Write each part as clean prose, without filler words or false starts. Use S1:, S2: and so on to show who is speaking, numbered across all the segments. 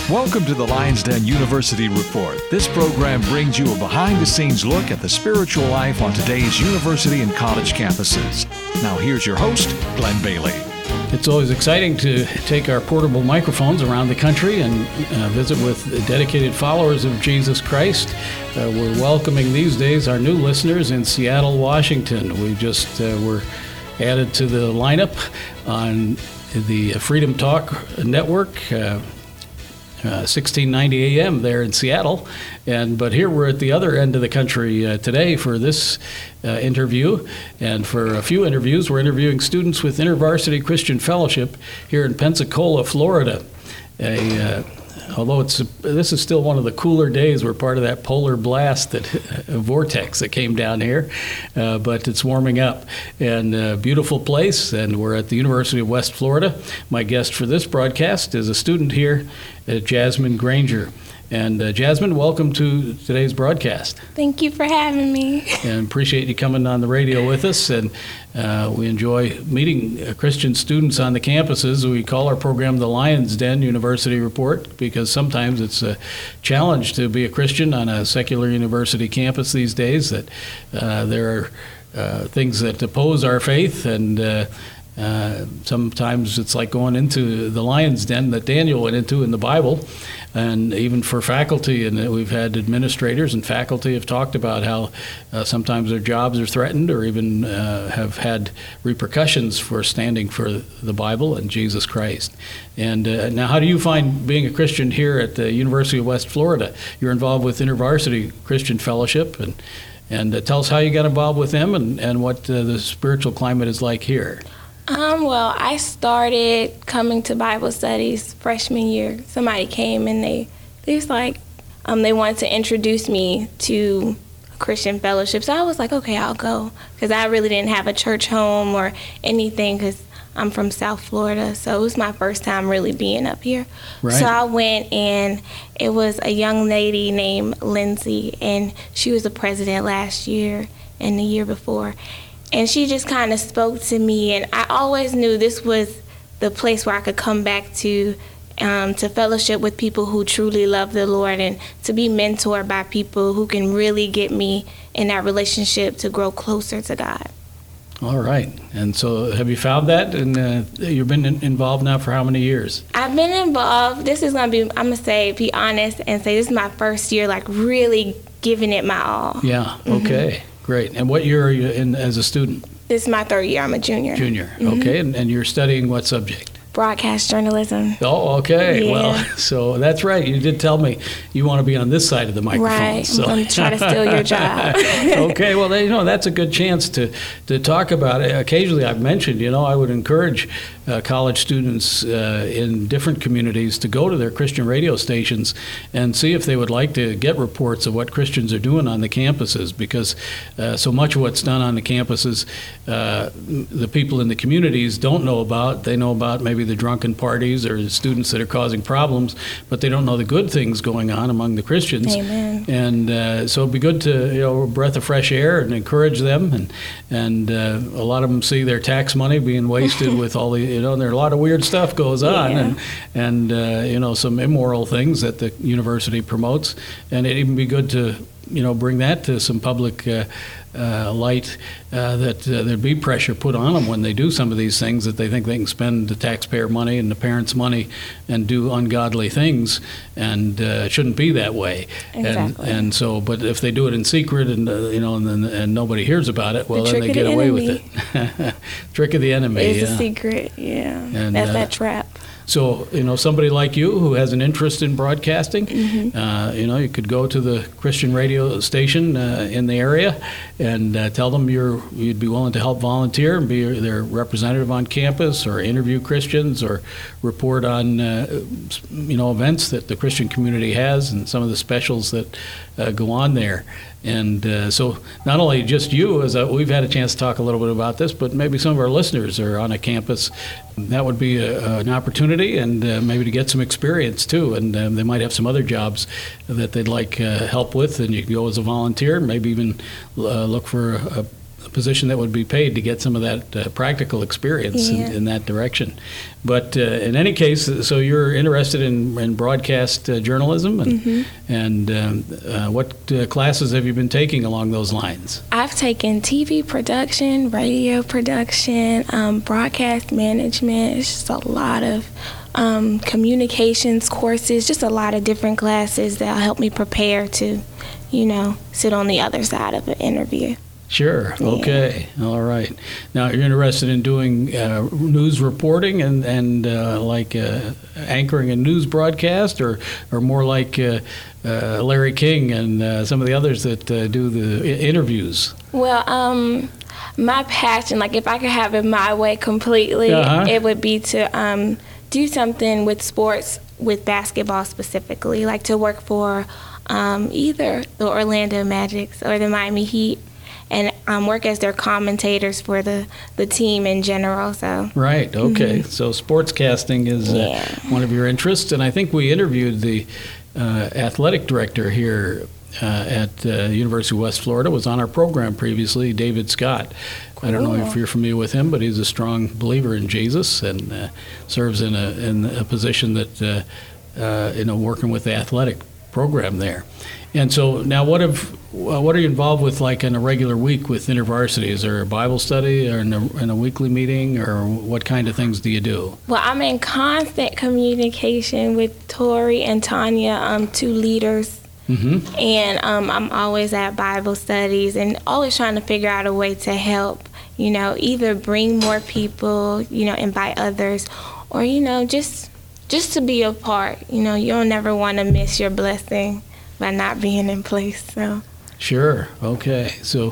S1: Welcome to the Lions Den University Report. This program brings you a behind-the-scenes look at the spiritual life on today's university and college campuses. Now here's your host, Glenn Bailey.
S2: It's always exciting to take our portable microphones around the country and visit with dedicated followers of Jesus Christ. We're welcoming these days our new listeners in Seattle, Washington. We just were added to the lineup on the Freedom Talk Network, 1690 AM there in Seattle. But here we're at the other end of the country today for this interview. And for a few interviews, we're interviewing students with InterVarsity Christian Fellowship here in Pensacola, Florida. Although this is still one of the cooler days, we're part of that polar blast, vortex that came down here, but it's warming up. And a beautiful place, and we're at the University of West Florida. My guest for this broadcast is a student here, Jasmine Granger. And Jasmine, welcome to today's broadcast.
S3: Thank you for having me.
S2: And appreciate you coming on the radio with us. And we enjoy meeting Christian students on the campuses. We call our program the Lions Den University Report because sometimes it's a challenge to be a Christian on a secular university campus these days, that there are things that oppose our faith, and sometimes it's like going into the lion's den that Daniel went into in the Bible. And even for faculty, and we've had administrators and faculty have talked about how sometimes their jobs are threatened or even have had repercussions for standing for the Bible and Jesus Christ. And now, how do you find being a Christian here at the University of West Florida? You're involved with InterVarsity Christian Fellowship, and tell us how you got involved with them and what the spiritual climate is like here.
S3: Well, I started coming to Bible studies freshman year. Somebody came and they was like, they wanted to introduce me to Christian fellowship. So I was like, okay, I'll go, because I really didn't have a church home or anything, because I'm from South Florida. So it was my first time really being up here. Right. So I went, and it was a young lady named Lindsay, and she was the president last year and the year before. And she just kind of spoke to me, and I always knew this was the place where I could come back to fellowship with people who truly love the Lord, and to be mentored by people who can really get me in that relationship to grow closer to God.
S2: All right. And so have you found that? And you've been involved now for how many years? I've been
S3: involved. This is going to be, I'm going to be honest and say this is my first year, like really giving it my all.
S2: Yeah. Okay. Mm-hmm. Great. And what year are you in as a student?
S3: This is my third year. I'm a junior.
S2: Junior. Mm-hmm. Okay. And you're studying what subject?
S3: Broadcast journalism.
S2: Oh, okay.
S3: Yeah.
S2: Well, so that's right. You did tell me you want to be on this side of the microphone.
S3: Right.
S2: So.
S3: I'm going to try to steal your job.
S2: Okay. Well, that's a good chance to talk about it. Occasionally, I've mentioned, I would encourage college students in different communities to go to their Christian radio stations and see if they would like to get reports of what Christians are doing on the campuses, because so much of what's done on the campuses, the people in the communities don't know about. They know about maybe the drunken parties or the students that are causing problems, but they don't know the good things going on among the Christians.
S3: Amen.
S2: And so it'd be good to, a breath of fresh air and encourage them. And a lot of them see their tax money being wasted with all the, there are a lot of weird stuff goes on,
S3: yeah.
S2: and some immoral things that the university promotes. And it'd even be good to, bring that to some public light, that there'd be pressure put on them when they do some of these things, that they think they can spend the taxpayer money and the parents' money and do ungodly things, and it shouldn't be that way.
S3: Exactly.
S2: And so, but if they do it in secret and and nobody hears about it, well, then they get away with it. Trick of the enemy.
S3: It's a secret, yeah. And that's that trap.
S2: So, somebody like you who has an interest in broadcasting, mm-hmm. You could go to the Christian radio station in the area and tell them you'd be willing to help volunteer and be their representative on campus, or interview Christians, or report on, events that the Christian community has and some of the specials that go on there. And so not only just you, as we've had a chance to talk a little bit about this, but maybe some of our listeners are on a campus. That would be an opportunity, and maybe to get some experience too. And they might have some other jobs that they'd like help with, and you can go as a volunteer, maybe even look for position that would be paid to get some of that practical experience in that direction. But in any case, so you're interested in broadcast journalism, and what classes have you been taking along those lines?
S3: I've taken TV production, radio production, broadcast management. It's just a lot of communications courses, just a lot of different classes that help me prepare to, sit on the other side of an interview.
S2: Sure. Okay. All right. Now, you're interested in doing news reporting and like anchoring a news broadcast, or more like Larry King and some of the others that do the interviews?
S3: Well, my passion, like if I could have it my way completely, it would be to do something with sports, with basketball specifically, like to work for either the Orlando Magic or the Miami Heat, and work as their commentators for the team in general. So
S2: right, okay. So sportscasting is one of your interests, and I think we interviewed the athletic director here at University of West Florida, was on our program previously, David Scott. Cool. I don't know if you're familiar with him, but he's a strong believer in Jesus and serves in a position that working with the athletic program there. And so now, what are you involved with, like in a regular week with InterVarsity? Is there a Bible study or in a weekly meeting, or what kind of things do you do?
S3: Well, I'm in constant communication with Tori and Tanya, two leaders. And I'm always at Bible studies and always trying to figure out a way to help, either bring more people, invite others, or, just to be a part. You'll never want to miss your blessing by not being in place. So
S2: sure. Okay. So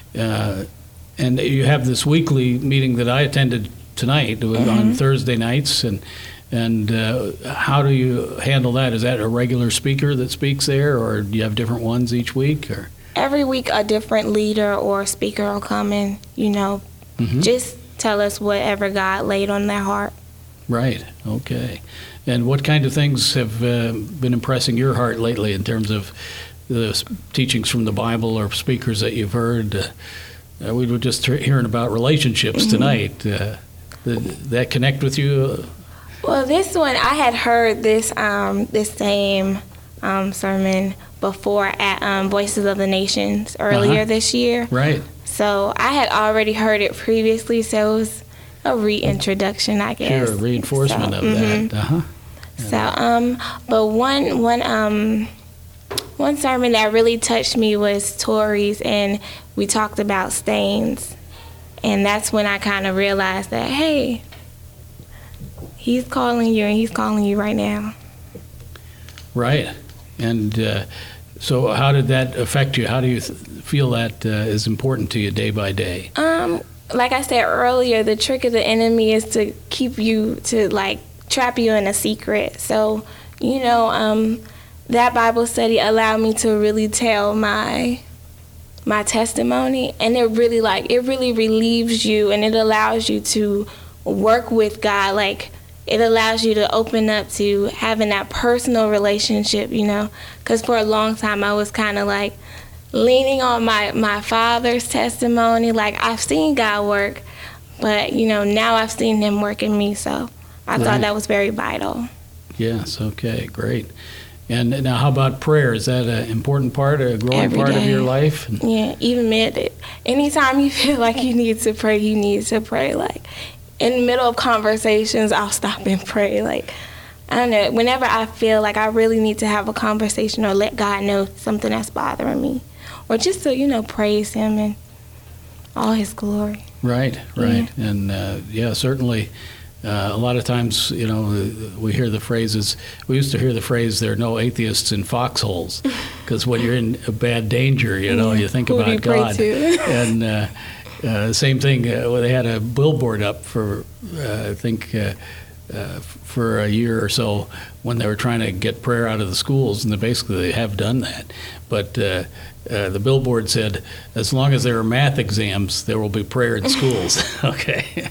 S2: and you have this weekly meeting that I attended tonight on Thursday nights, and how do you handle that? Is that a regular speaker that speaks there, or do you have different ones each week? Or
S3: every week a different leader or speaker will come and just tell us whatever God laid on their heart.
S2: Right. Okay. And what kind of things have been impressing your heart lately in terms of the teachings from the Bible or speakers that you've heard? We were just hearing about relationships tonight. Did that connect with you?
S3: Well, this one, I had heard this same sermon before at Voices of the Nations earlier this year.
S2: Right.
S3: So I had already heard it previously, so it was a reintroduction, I guess.
S2: Sure, reinforcement of that.
S3: So, but one sermon that really touched me was Tori's, and we talked about stains. And that's when I kind of realized that, hey, He's calling you, and He's calling you right now.
S2: Right. And so how did that affect you? How do you feel that is important to you day by day?
S3: Like I said earlier, the trick of the enemy is to keep you, to trap you in a secret. So, that Bible study allowed me to really tell my testimony, and it really relieves you, and it allows you to work with God. It allows you to open up to having that personal relationship, because for a long time I was kind of leaning on my father's testimony. I've seen God work, but now I've seen Him work in me, so I thought that was very vital.
S2: Yes. Okay. Great. And now, how about prayer? Is that an important part, a growing
S3: Every
S2: part
S3: day.
S2: of your life?
S3: Yeah. Even anytime you feel like you need to pray, you need to pray. In the middle of conversations, I'll stop and pray. I don't know. Whenever I feel like I really need to have a conversation or let God know something that's bothering me, or just to praise Him and all His glory.
S2: Right. And certainly, a lot of times, we hear the phrases. We used to hear the phrase, "There are no atheists in foxholes," because when you're in a bad danger, you think
S3: Who do
S2: about
S3: you pray
S2: God.
S3: to?
S2: And same thing. They had a billboard up for I think for a year or so when they were trying to get prayer out of the schools, and they have done that. But the billboard said, as long as there are math exams, there will be prayer in schools. Okay,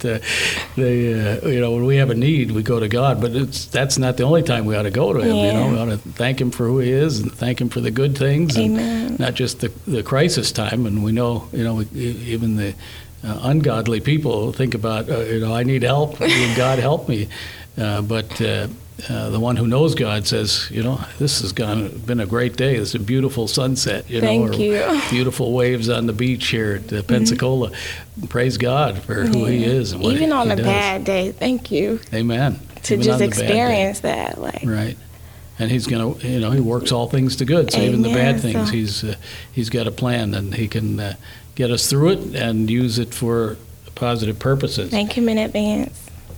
S2: when we have a need, we go to God, but that's not the only time we ought to go to Him.
S3: Yeah.
S2: We ought to thank Him for who He is and thank Him for the good things,
S3: Amen.
S2: and not just the crisis time. And we know, even the ungodly people think about, I need help. God help me. But the one who knows God says, this has been a great day. It's a beautiful sunset,
S3: Thank you.
S2: Beautiful waves on the beach here at Pensacola. Praise God for who He is and what
S3: Even on
S2: He
S3: a
S2: does.
S3: bad day, thank you.
S2: Amen.
S3: To
S2: Even
S3: just
S2: on the bad day.
S3: experience that,
S2: Right. And He's going to, He works all things to good. So even the
S3: Amen.
S2: bad things, He's got a plan, and He can get us through it and use it for positive purposes.
S3: Thank Him in advance.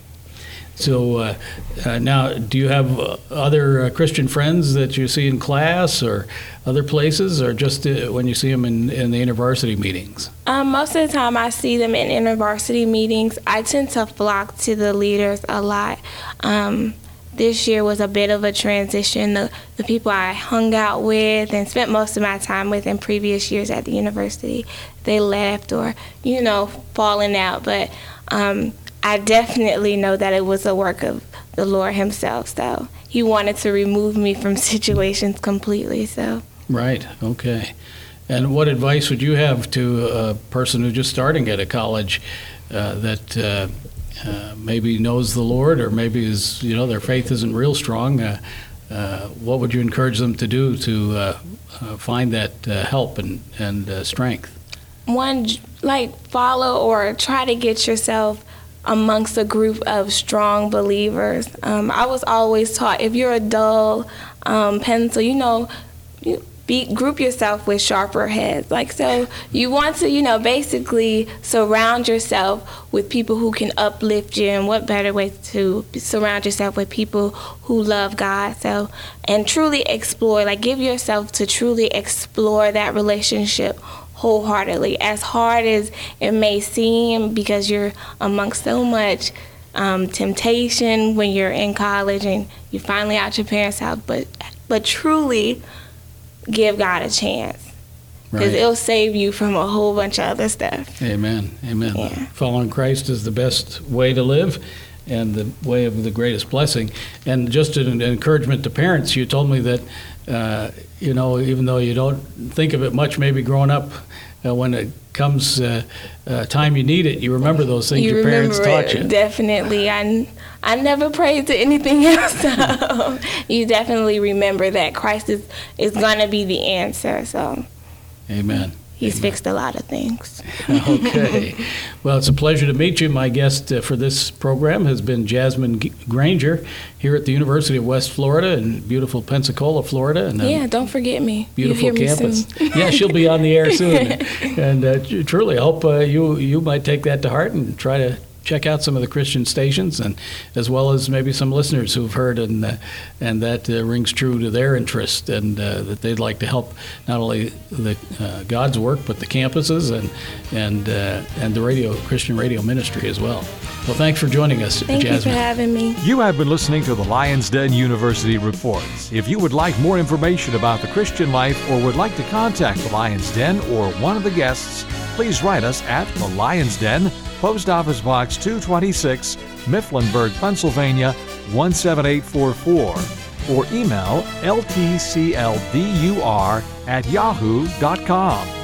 S2: So now, do you have other Christian friends that you see in class or other places, or just when you see them in the InterVarsity meetings?
S3: Most of the time I see them in InterVarsity meetings. I tend to flock to the leaders a lot. This year was a bit of a transition. The people I hung out with and spent most of my time with in previous years at the university, they left or, falling out. But I definitely know that it was a work of the Lord Himself. So He wanted to remove me from situations completely. So.
S2: Right. Okay. And what advice would you have to a person who's just starting at a college that maybe knows the Lord, or maybe is their faith isn't real strong? What would you encourage them to do to find that help and strength?
S3: One, follow or try to get yourself amongst a group of strong believers. I was always taught, if you're a dull pencil, group yourself with sharper heads. So you want to, basically surround yourself with people who can uplift you, and what better way to surround yourself with people who love God. So, and truly explore, give yourself to truly explore that relationship wholeheartedly, as hard as it may seem, because you're amongst so much temptation when you're in college and you're finally out your parents' house, but truly give God a chance, because it'll save you from a whole bunch of other stuff.
S2: Amen. Amen.
S3: Yeah.
S2: Following Christ is the best way to live and the way of the greatest blessing. And just an encouragement to parents, you told me that, even though you don't think of it much, maybe growing up, when it comes time you need it, you remember those things your parents taught you.
S3: Definitely. I never prayed to anything else. So you definitely remember that Christ is going to be the answer. So
S2: Amen.
S3: He's fixed a lot of things.
S2: Okay. Well, it's a pleasure to meet you. My guest for this program has been Jasmine Granger here at the University of West Florida in beautiful Pensacola, Florida. And
S3: don't forget me.
S2: Beautiful
S3: You'll hear
S2: campus.
S3: Me soon.
S2: Yeah, she'll be on the air soon. And truly, I hope you might take that to heart and try to check out some of the Christian stations, and as well as maybe some listeners who've heard, and that rings true to their interest, and that they'd like to help not only the God's work, but the campuses and the Christian radio ministry as well. Well, thanks for joining us,
S3: Thank
S2: Jasmine.
S3: you for having me.
S1: You have been listening to the Lions Den University Report. If you would like more information about the Christian life, or would like to contact the Lions Den or one of the guests, please write us at the Lions Den, Post Office Box 226, Mifflinburg, Pennsylvania 17844, or email ltcldur@yahoo.com.